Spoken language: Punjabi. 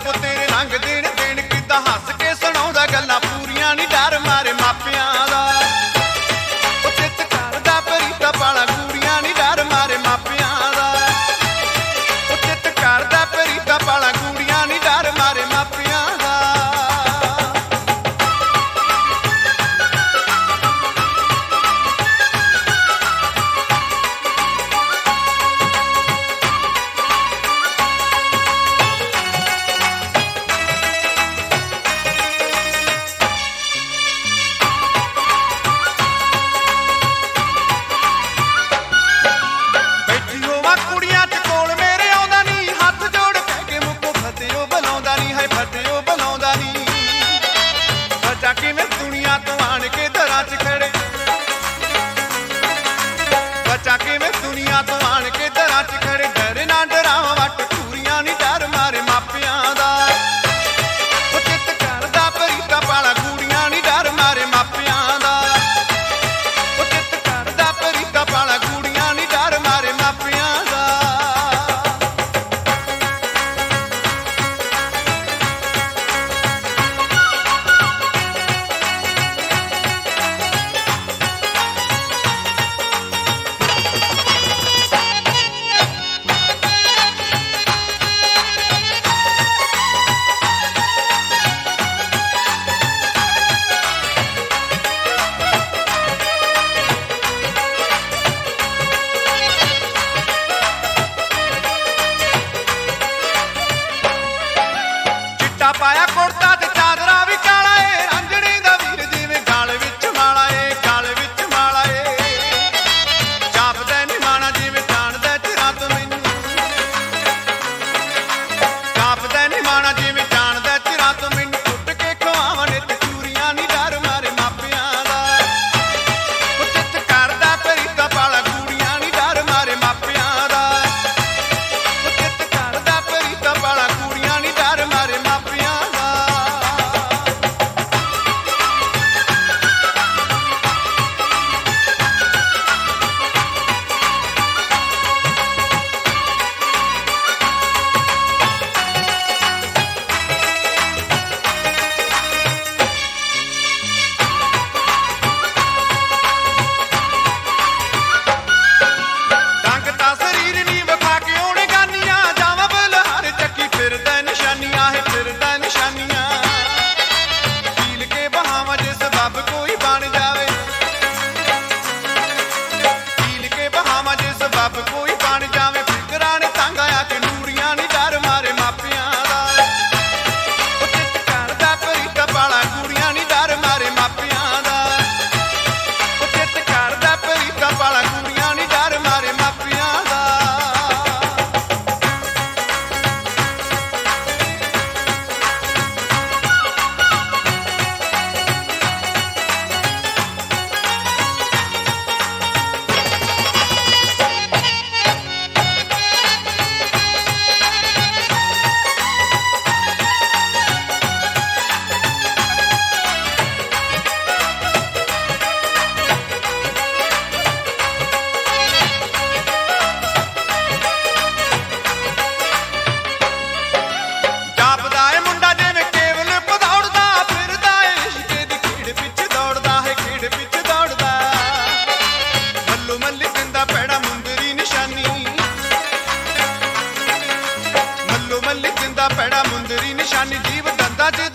ਰੱਬ ਤੇਰੇ ਰੰਗ ਦੇਣ ਦੇਣ ਕਿੱਦਾਂ ਹੱਸ ਕੇ ਸੁਣਾਉਂਦਾ ਗੱਲਾਂ ਪੂਰੀਆਂ ਨੀ ਡਰ ਮਾਰੇ ਮਾਪਿਆਂ ਦਾ ਉਹ ਚਿੱਤ ਕਰਦਾ ਪਰੀਤਾ ਪਾਲਾ ਕੁੜੀਆਂ ਨੀ ਡਰ ਮਾਰੇ ਮਾਪਿਆਂ ਦਾ ਉਹ ਚਿੱਤ ਕਰਦਾ ਪਰੀਤਾ ਪਾਲਾ ਕੁੜੀਆਂ ਨੀ ਡਰ ਮਾਰੇ ਮਾਪਿਆਂ ਦਾ ਕਿਵੇਂ ਦੁਨੀਆ ਤੋਂ ਆਣ ਕੇ ਦਰਾਂ 'ਚ ਖੜੇ ਬੱਚਾ ਕਿਵੇਂ ਦੁਨੀਆ ਤੋਂ ਆਣ ਕੇ ਦਰਾਂ 'ਚ ਖੜੇ ਡਰ ਨਾ ਡਰਾਵਾਂ ਵੱਟ ਪੂਰੀਆਂ ਨੀ ਡਰ ਮਾਰੇ ਮਾਪਿਆਂ ਦਾ ਉਹ ਚਿੱਤ ਕਰਦਾ ਪਰੀਤਾ ਪਾਲਾ ਕੁੜੀਆਂ ਨੀ ਡਰ ਮਾਰੇ ਮਾਪਿਆਂ ਦਾ ਉਹ ਚਿੱਤ ਕਰਦਾ ਪਰੀਤਾ ਪਾਲਾ ਕੁੜੀਆਂ ਨੀ ਡਰ ਮਾਰੇ ਮਾਪਿਆਂ ਦਾ ਪਾਇਆ ਕੁੜਤਾ ਤੇ ਚਾਦਰਾ ਵੀ ਕਾਲਾ ਏ ਰਾਂਝਣੀ ਦਾ ਵੀਰ ਜਿਵੇਂ ਗਾਲ ਵਿੱਚ ਮਾਲਾ ਏ ਗਾਲ ਵਿੱਚ ਮਾਲਾ ਏ ਜਾਪਦਾ ਨੀ ਮਾਣਾ ਜਿਵੇਂ ਜਾਣਦਾ ਚਿਰਾਂ ਤੋਂ ਮੈਨੂੰ ਜਾਪਦਾ ਨੀ ਮਾਣਾ ਜਿਵੇਂ ਜਾਣਦਾ ਚਿਰਾਂ ਤੋਂ ਮੈਨੂੰ ਟੁੱਟ ਕੇ ਖਵਾਵਾਂ ਨੇ ਤੇ ਚੂਰੀਆਂ ਨੀ ਡਰ ਮਾਰੇ ਮਾਪਿਆਂ ਦਾ ਉਹ ਚਿੱਤ ਕਰਦਾ ਪਰੀਤਾ ਪਾਲਾ ਕੁੜੀਆਂ ਨੀ ਡਰ ਮਾਰੇ ਮਾਪਿਆਂ ਦਾ ਉਹ ਚਿੱਤ ਕਰਦਾ ਪਰੀਤਾ ਪਾਲਾ ਕੁੜੀਆਂ ਨੀ ਡਰ ਮਾਰੇ ਮਾਪਿਆਂ ਸਬਬ ਕੋਈ ਬਣ ਜਾਵੇ ਫਿਕਰਾਂ ਨੇ ਤੰਗ ਆਇਆ ਕਿ ਨੂਰੀਆਂ ਨੀ ਡਰ ਮਾਰੇ ਮਾਪਿਆਂ ਦਾ ਉਹ ਚਿੱਤ ਕਰਦਾ ਪਰੀਤਾ ਪਾਲਾ ਕੁੜੀਆਂ ਨੀ ਡਰ ਮਾਰੇ ਮਾਪਿਆਂ ਦਾ ਉਹ ਚਿੱਤ ਕਰਦਾ ਪਰੀਤਾ ਪਾਲਾ ਕੁੜੀਆਂ ਨੀ ਡਰ ਮਾਰੇ ਮਾਪਿਆਂ ਦਾ ਪੈੜਾ ਮੁੰਦਰੀ ਨਿਸ਼ਾਨੀ ਜੀਵ ਦੰਦਾਂ 'ਚ